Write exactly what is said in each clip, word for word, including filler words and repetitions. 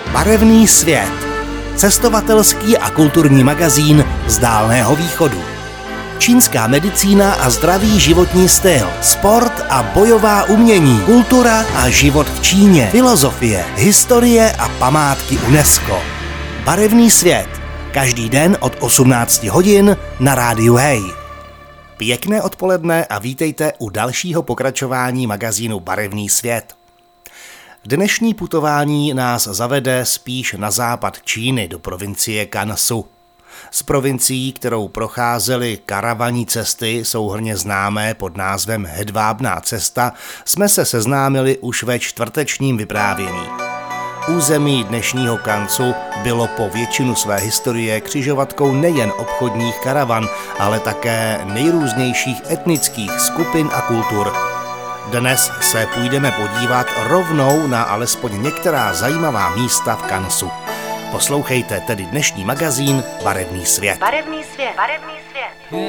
Barevný svět. Cestovatelský a kulturní magazín z Dálného východu. Čínská medicína a zdravý životní styl, sport a bojová umění, kultura a život v Číně, filozofie, historie a památky UNESCO. Barevný svět. Každý den od osmnácti hodin na rádiu Hej. Pěkné odpoledne a vítejte u dalšího pokračování magazínu Barevný svět. Dnešní putování nás zavede spíš na západ Číny do provincie Gansu. Z provincií, kterou procházely karavanní cesty, souhrnně známé pod názvem Hedvábná cesta, jsme se seznámili už ve čtvrtečním vyprávění. Území dnešního Gansu bylo po většinu své historie křižovatkou nejen obchodních karavan, ale také nejrůznějších etnických skupin a kultur. Dnes se půjdeme podívat rovnou na alespoň některá zajímavá místa v Gansu. Poslouchejte tedy dnešní magazín Barevný svět. Barevný svět, barevný svět.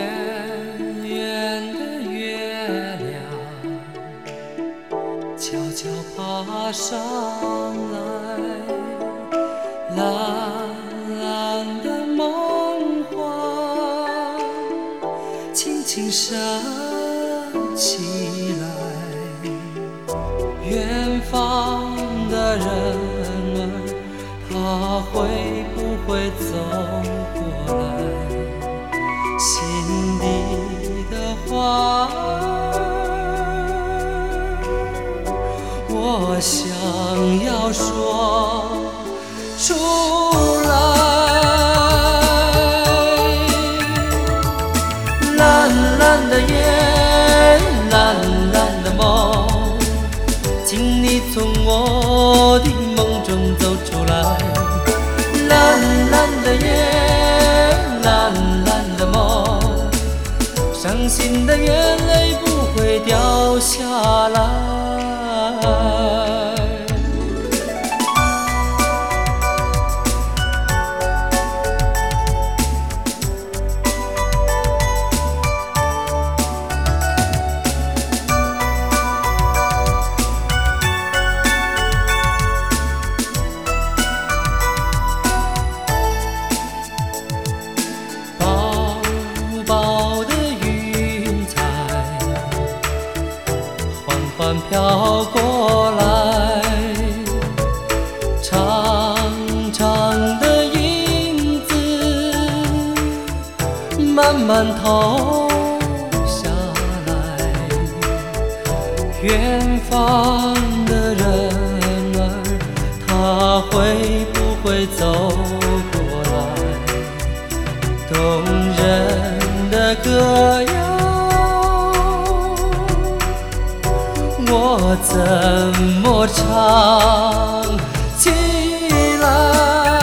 他会不会走过来？心底的话，我想要说出来。蓝蓝的夜，蓝蓝的梦，请你从我的梦中走出来。蓝蓝的夜，蓝蓝的梦，伤心的眼泪不会掉下来。飘过来，长长的影子慢慢投下来，远方的人儿，他会不会走过来？动人的歌谣，我怎么唱起来？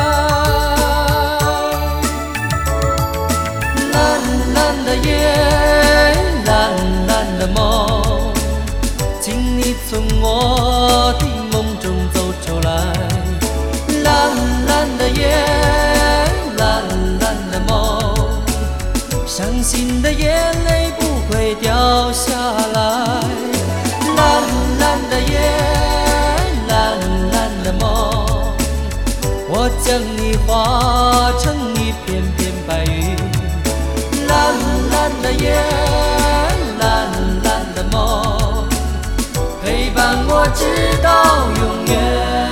蓝蓝的夜，蓝蓝的梦，请你从我的梦中走出来。蓝蓝的夜，蓝蓝的梦，伤心的眼泪不会掉下来。蓝蓝的夜，蓝蓝的梦，我将你化成一片片白云。蓝蓝的夜，蓝蓝的梦，陪伴我直到永远。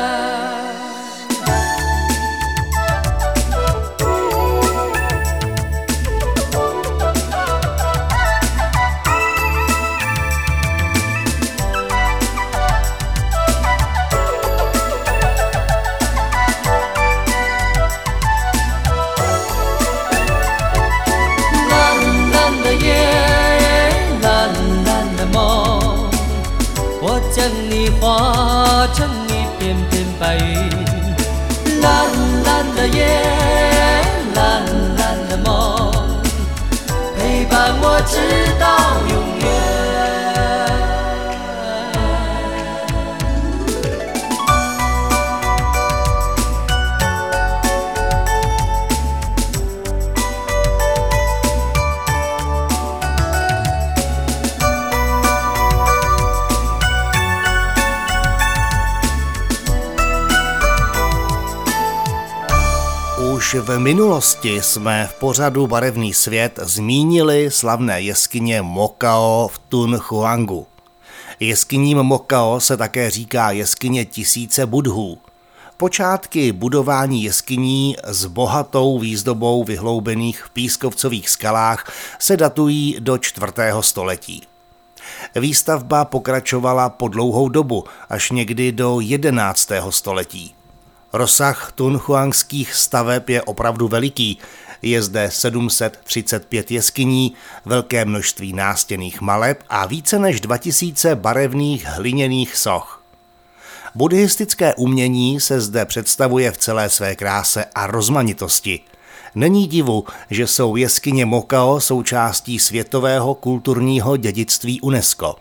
将你化成一片片白云。蓝蓝的夜，蓝蓝的梦，陪伴我直到永远。 Už v minulosti jsme v pořadu Barevný svět zmínili slavné jeskyně Mokao v Tunhuangu. Jeskyním Mokao se také říká jeskyně tisíce budhů. Počátky budování jeskyní s bohatou výzdobou vyhloubených v pískovcových skalách se datují do čtvrtého století. Výstavba pokračovala po dlouhou dobu, až někdy do jedenáctého století. Rozsah tunhuangských staveb je opravdu veliký. Je zde sedm set třicet pět jeskyní, velké množství nástěnných maleb a více než dva tisíce barevných hliněných soch. Buddhistické umění se zde představuje v celé své kráse a rozmanitosti. Není divu, že jsou jeskyně Mokao součástí světového kulturního dědictví UNESCO.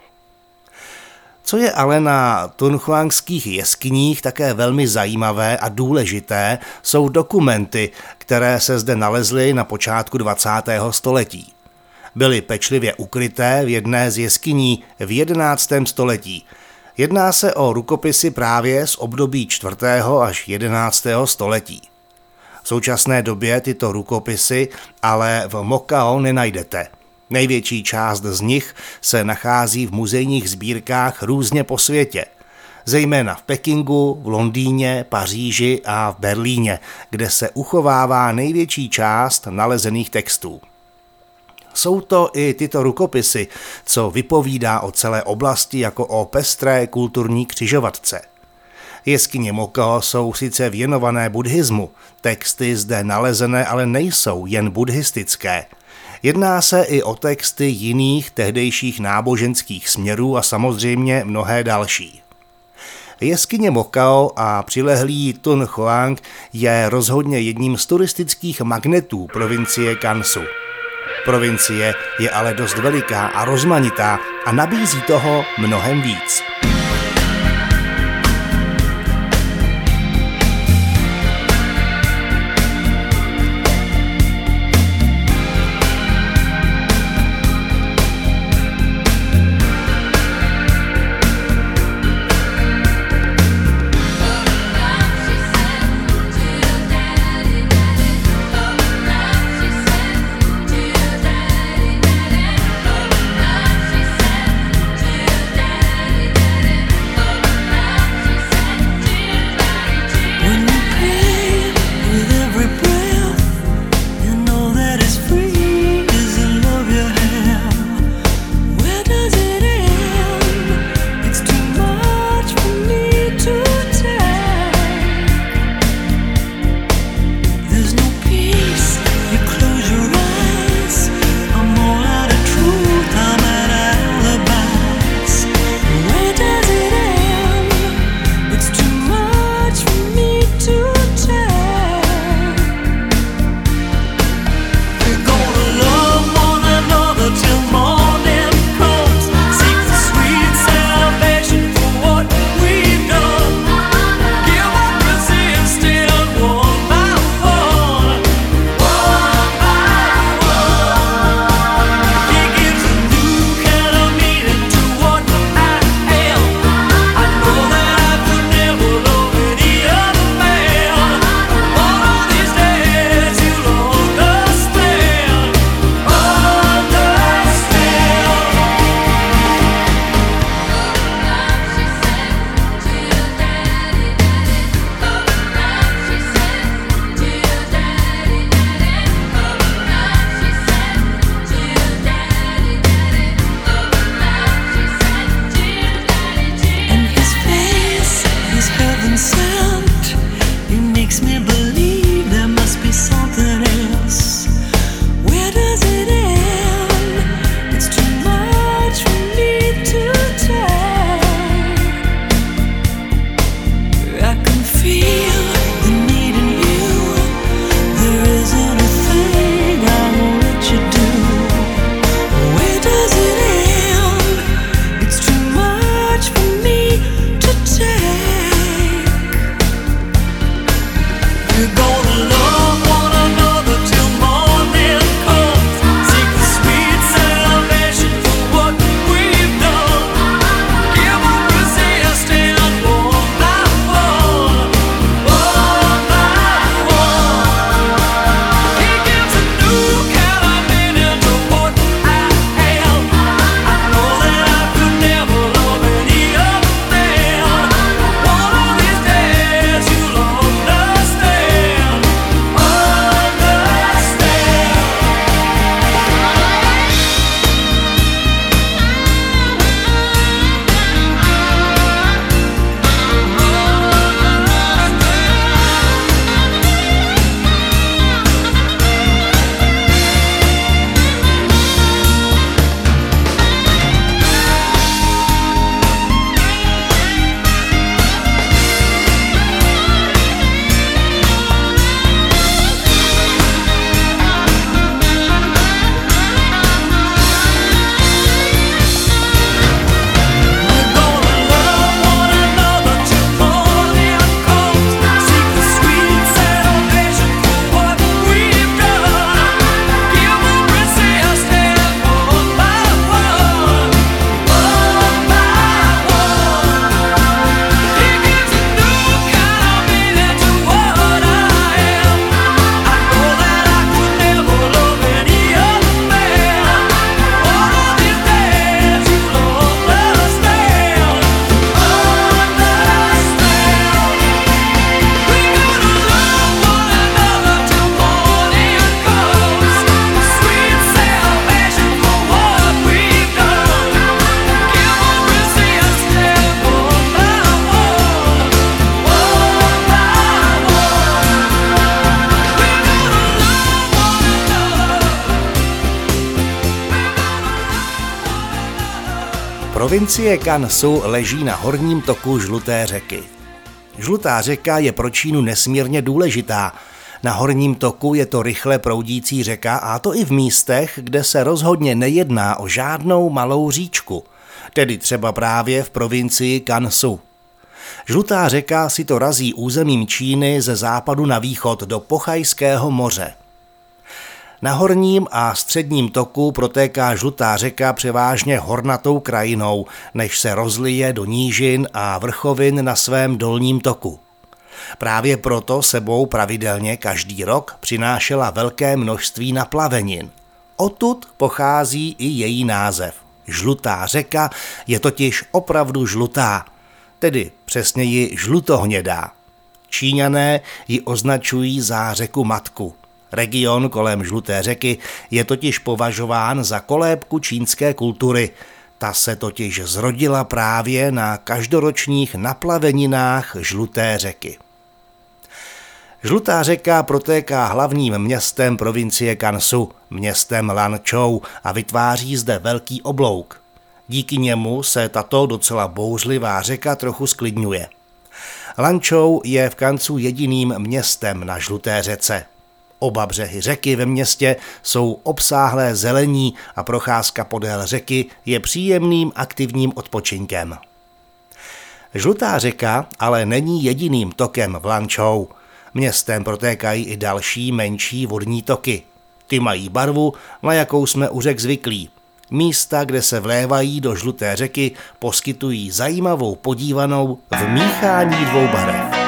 Co je ale na tunhuangských jeskyních také velmi zajímavé a důležité, jsou dokumenty, které se zde nalezly na počátku dvacátého století. Byly pečlivě ukryté v jedné z jeskyní v jedenáctém století. Jedná se o rukopisy právě z období čtvrtého až jedenáctého století. V současné době tyto rukopisy ale v Mokao nenajdete. Největší část z nich se nachází v muzejních sbírkách různě po světě, zejména v Pekingu, v Londýně, Paříži a v Berlíně, kde se uchovává největší část nalezených textů. Jsou to i tyto rukopisy, co vypovídá o celé oblasti jako o pestré kulturní křižovatce. Jeskyně Mokao jsou sice věnované buddhismu, texty zde nalezené ale nejsou jen buddhistické. Jedná se i o texty jiných tehdejších náboženských směrů a samozřejmě mnohé další. Jeskyně Mokao a přilehlý Tunhuang je rozhodně jedním z turistických magnetů provincie Gansu. Provincie je ale dost veliká a rozmanitá a nabízí toho mnohem víc. Provincie Gansu leží na horním toku Žluté řeky. Žlutá řeka je pro Čínu nesmírně důležitá. Na horním toku je to rychle proudící řeka, a to i v místech, kde se rozhodně nejedná o žádnou malou říčku, tedy třeba právě v provincii Gansu. Žlutá řeka si to razí územím Číny ze západu na východ do Pochajského moře. Na horním a středním toku protéká Žlutá řeka převážně hornatou krajinou, než se rozlije do nížin a vrchovin na svém dolním toku. Právě proto sebou pravidelně každý rok přinášela velké množství naplavenin. Odtud pochází i její název. Žlutá řeka je totiž opravdu žlutá, tedy přesněji žlutohnědá. Číňané ji označují za řeku matku. Region kolem Žluté řeky je totiž považován za kolébku čínské kultury. Ta se totiž zrodila právě na každoročních naplaveninách Žluté řeky. Žlutá řeka protéká hlavním městem provincie Gansu, městem Lanzhou, a vytváří zde velký oblouk. Díky němu se tato docela bouřlivá řeka trochu sklidňuje. Lanzhou je v Gansu jediným městem na Žluté řece. Oba břehy řeky ve městě jsou obsáhlé zelení a procházka podél řeky je příjemným aktivním odpočinkem. Žlutá řeka ale není jediným tokem v Lanzhou. Městem protékají i další menší vodní toky. Ty mají barvu, na jakou jsme u řek zvyklí. Místa, kde se vlévají do Žluté řeky, poskytují zajímavou podívanou v míchání dvou barev.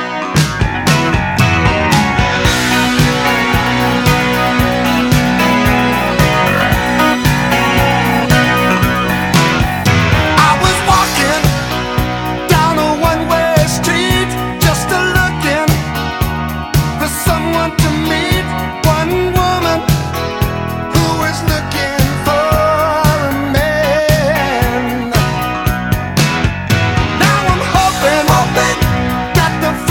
Got the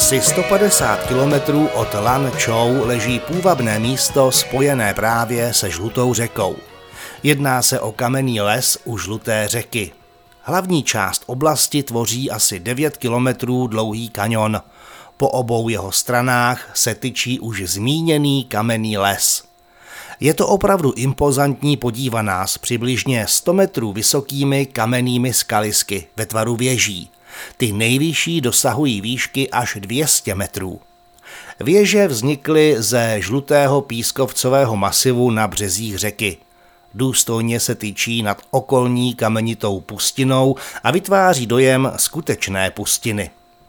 Asi sto padesát kilometrů od Lan Chou leží půvabné místo spojené právě se Žlutou řekou. Jedná se o kamenný les u Žluté řeky. Hlavní část oblasti tvoří asi devět kilometrů dlouhý kaňon. Po obou jeho stranách se tyčí už zmíněný kamenný les. Je to opravdu impozantní podívaná s přibližně sto metrů vysokými kamennými skalisky ve tvaru věží. Ty nejvyšší dosahují výšky až dvě stě metrů. Věže vznikly ze žlutého pískovcového masivu na březích řeky. Důstojně se tyčí nad okolní kamenitou pustinou a vytváří dojem skutečné pustiny.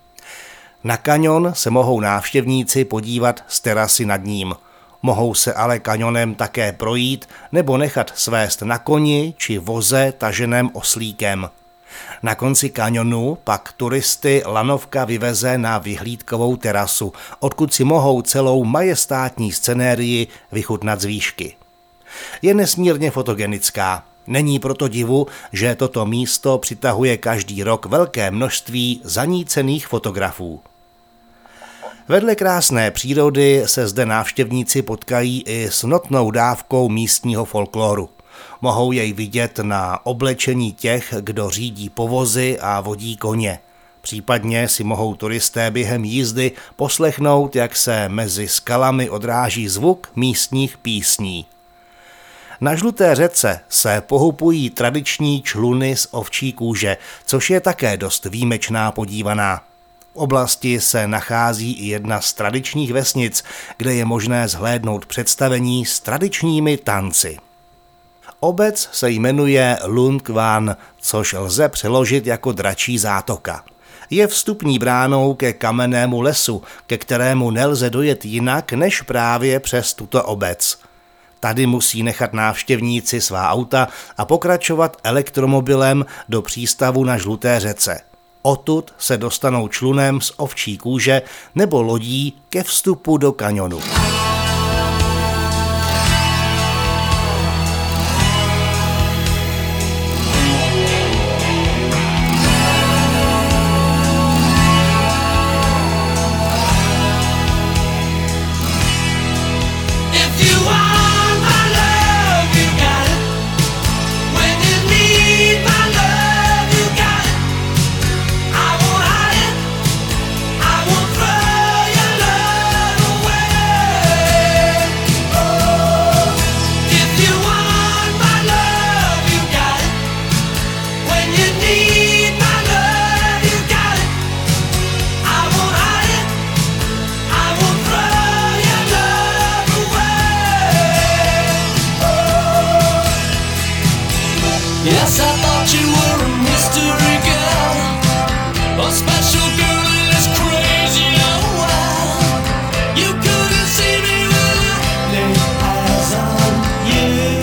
Na kaňon se mohou návštěvníci podívat z terasy nad ním. Mohou se ale kaňonem také projít nebo nechat svést na koni či voze taženém oslíkem. Na konci kaňonu pak turisty lanovka vyveze na vyhlídkovou terasu, odkud si mohou celou majestátní scenérii vychutnat z výšky. Je nesmírně fotogenická. Není proto divu, že toto místo přitahuje každý rok velké množství zanícených fotografů. Vedle krásné přírody se zde návštěvníci potkají i s notnou dávkou místního folkloru. Mohou jej vidět na oblečení těch, kdo řídí povozy a vodí koně. Případně si mohou turisté během jízdy poslechnout, jak se mezi skalami odráží zvuk místních písní. Na Žluté řece se pohupují tradiční čluny z ovčí kůže, což je také dost výjimečná podívaná. V oblasti se nachází i jedna z tradičních vesnic, kde je možné zhlédnout představení s tradičními tanci. Obec se jmenuje Luang Quan, což lze přeložit jako dračí zátoka. Je vstupní bránou ke kamennému lesu, ke kterému nelze dojet jinak než právě přes tuto obec. Tady musí nechat návštěvníci svá auta a pokračovat elektromobilem do přístavu na Žluté řece. Odtud se dostanou člunem z ovčí kůže nebo lodí ke vstupu do kaňonu. Yes, I thought you were a mystery girl, a special girl in this crazy old world. You couldn't see me when I laid eyes on you.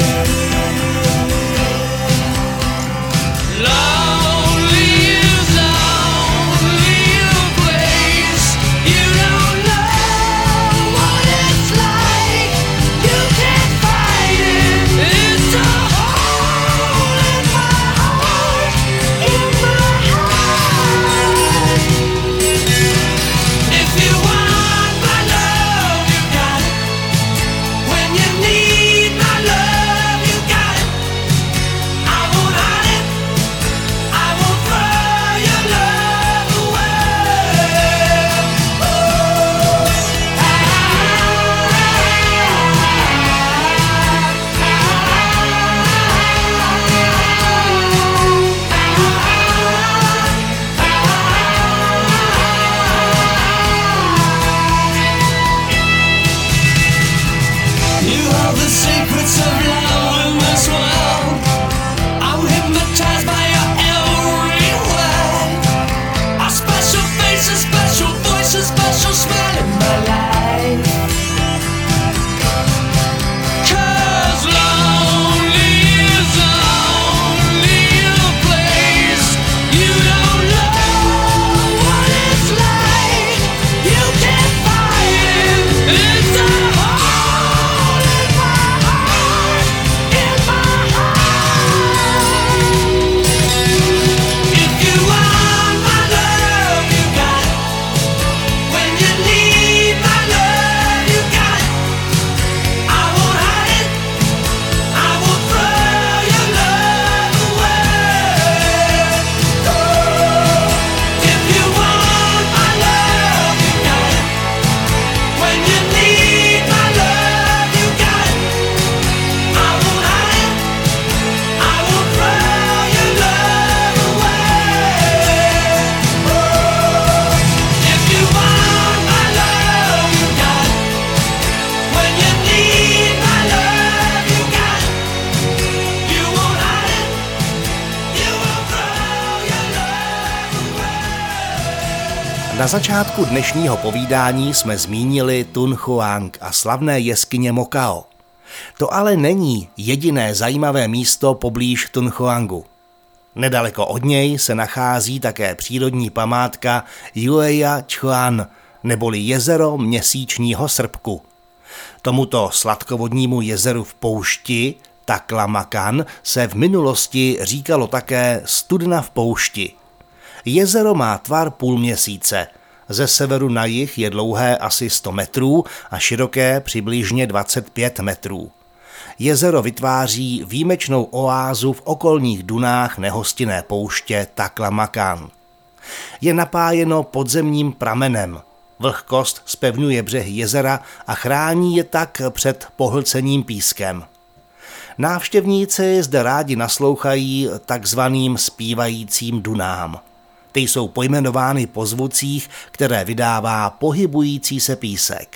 Lonely is lonely place. You don't know what it's like. You can't fight it. It's a hole in my heart. Na začátku dnešního povídání jsme zmínili Tunhuang a slavné jeskyně Mokao. To ale není jediné zajímavé místo poblíž Tunhuangu. Nedaleko od něj se nachází také přírodní památka Yueya Chuan, neboli jezero měsíčního srpku. Tomuto sladkovodnímu jezeru v poušti Taklamakan se v minulosti říkalo také studna v poušti. Jezero má tvar půlměsíce. Ze severu na jih je dlouhé asi sto metrů a široké přibližně dvacet pět metrů. Jezero vytváří výjimečnou oázu v okolních dunách nehostinné pouště Taklamakan. Je napájeno podzemním pramenem. Vlhkost zpevňuje břehy jezera a chrání je tak před pohlcením pískem. Návštěvníci zde rádi naslouchají takzvaným zpívajícím dunám. Ty jsou pojmenovány po zvucích, které vydává pohybující se písek.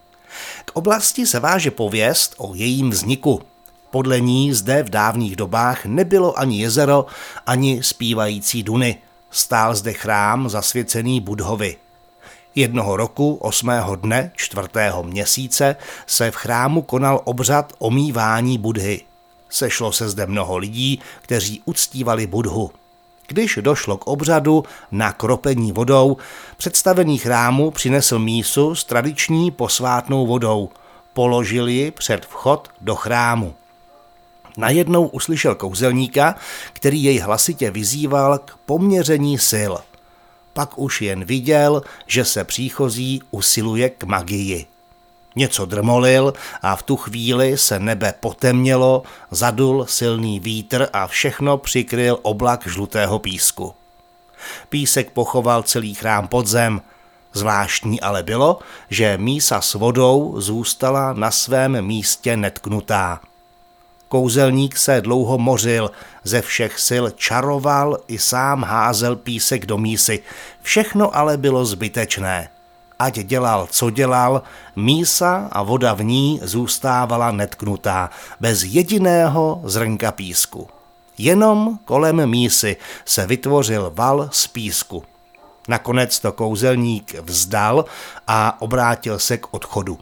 K oblasti se váže pověst o jejím vzniku. Podle ní zde v dávných dobách nebylo ani jezero, ani zpívající duny. Stál zde chrám zasvěcený Buddhovi. Jednoho roku, osmého dne, čtvrtého měsíce, se v chrámu konal obřad omývání Buddhy. Sešlo se zde mnoho lidí, kteří uctívali Buddhu. Když došlo k obřadu na kropení vodou, představený chrámu přinesl mísu s tradiční posvátnou vodou. Položil ji před vchod do chrámu. Najednou uslyšel kouzelníka, který jej hlasitě vyzýval k poměření sil. Pak už jen viděl, že se příchozí usiluje k magii. Něco drmolil a v tu chvíli se nebe potemnělo, zadul silný vítr a všechno přikryl oblak žlutého písku. Písek pochoval celý chrám pod zem. Zvláštní ale bylo, že mísa s vodou zůstala na svém místě netknutá. Kouzelník se dlouho mořil, ze všech sil čaroval i sám házel písek do mísy. Všechno ale bylo zbytečné. Ať dělal, co dělal, mísa a voda v ní zůstávala netknutá, bez jediného zrnka písku. Jenom kolem mísy se vytvořil val z písku. Nakonec to kouzelník vzdal a obrátil se k odchodu.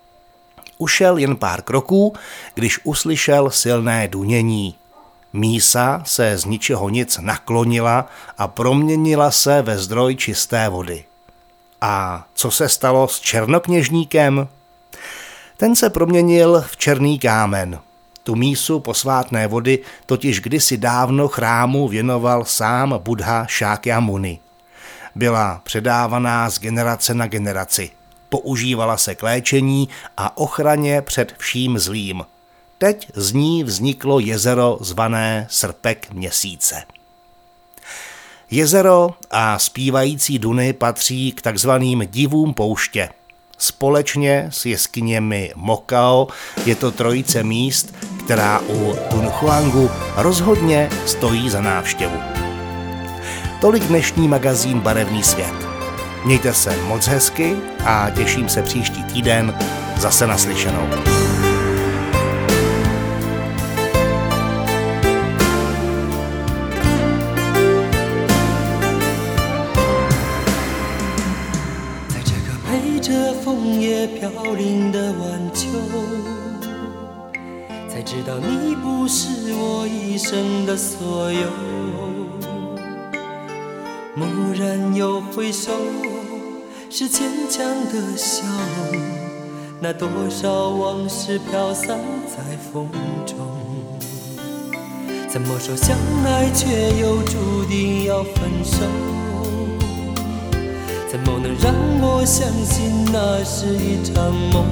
Ušel jen pár kroků, když uslyšel silné dunění. Mísa se z ničeho nic naklonila a proměnila se ve zdroj čisté vody. A co se stalo s černokněžníkem? Ten se proměnil v černý kámen. Tu mísu posvátné vody totiž kdysi dávno chrámu věnoval sám Buddha Šákyamuni. Byla předávaná z generace na generaci. Používala se k léčení a ochraně před vším zlým. Teď z ní vzniklo jezero zvané Srpek měsíce. Jezero a zpívající duny patří k takzvaným divům pouště. Společně s jeskyněmi Mokao je to trojice míst, která u Tunhuangu rozhodně stojí za návštěvu. Tolik dnešní magazín Barevný svět. Mějte se moc hezky a těším se příští týden zase naslyšenou. 飘零的晚秋，才知道你不是我一生的所有。蓦然又回首，是坚强的笑，那多少往事飘散在风中。怎么说相爱却又注定要分手？怎么能让我相信那是一场梦？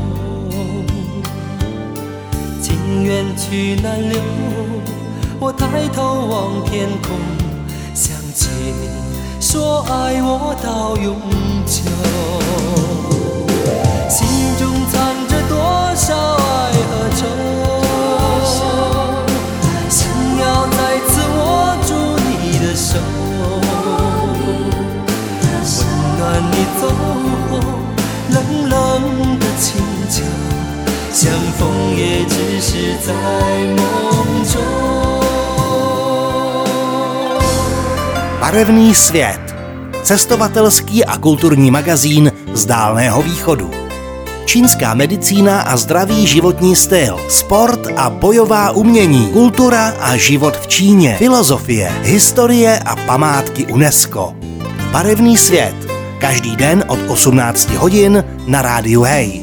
情缘去难留，我抬头望天空，想起你说爱我到永久。心中藏着多少爱和愁，想要再次握住你的手，你走后冷冷的清秋，相逢也只是在梦中。 Barevný svět. cestovatelský a kulturní magazín z Dálného východu. Čínská medicína a zdravý životní styl, sport a bojová umění, kultura a život v Číně, filozofie, historie a památky UNESCO. Barevný svět. Každý den od osmnácti hodin na rádiu Hej.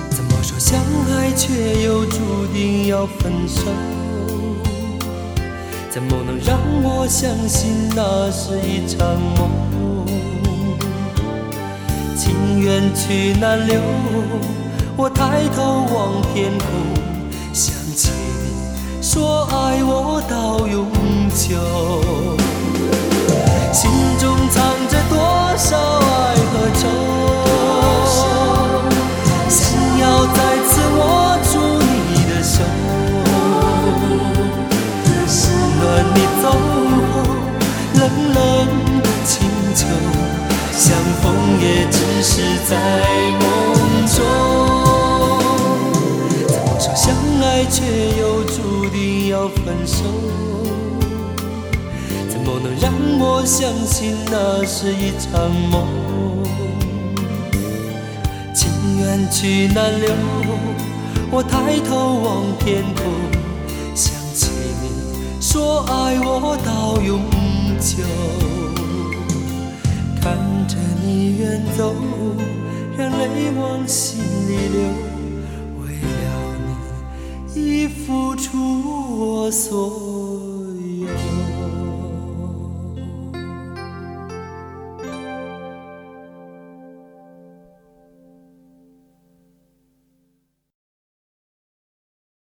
情缘去难留，我抬头望天空，想起你说爱我到永久，心中藏着多少爱和愁，想要再次握住你的手，暖你走后冷冷的清秋，相逢也只是在梦中，怎么说相爱却又注定要分手？怎么能让我相信那是一场梦？情缘去难留，我抬头望天空，想起你说爱我到永久。看着你远走，让泪往心里流，为了你已付出我所有。